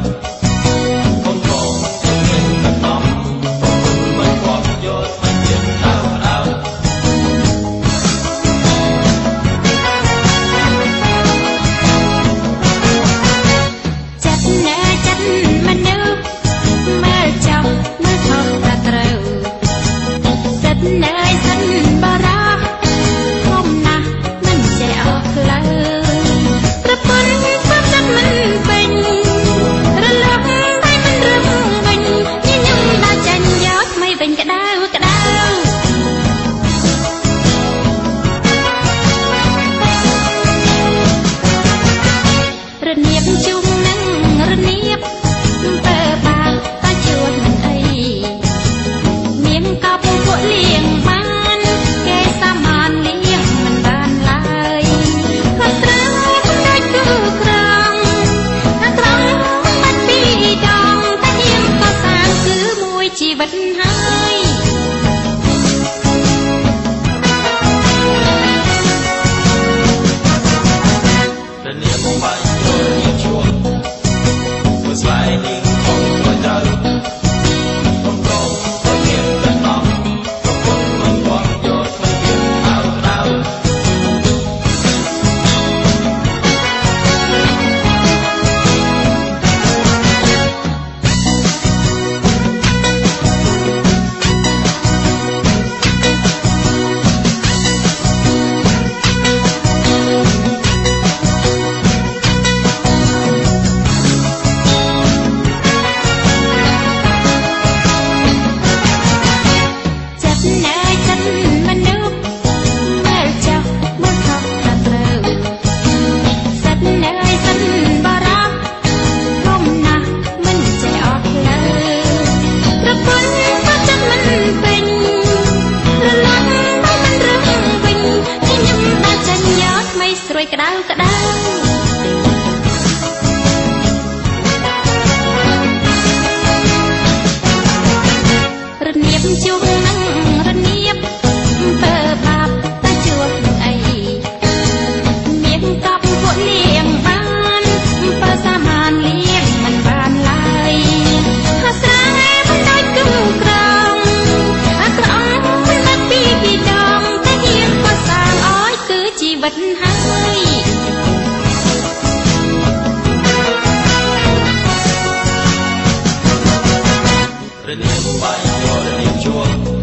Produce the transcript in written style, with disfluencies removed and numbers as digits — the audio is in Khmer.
ក្តៅក្តៅរនៀបជួងនឹងរនៀបពើបាបតែជួបនឹងអីមានកប់ពួកលៀងបានពើសាមានលៀងមិនបានឡើយអាស្រ័យមិនដូចគំក្រងអាក្រក់មិនបាត់ពីពីដងតែហ៊ានក៏សាងអើយគឺជីវិតហើយរនៀបបាយរនៀបជួង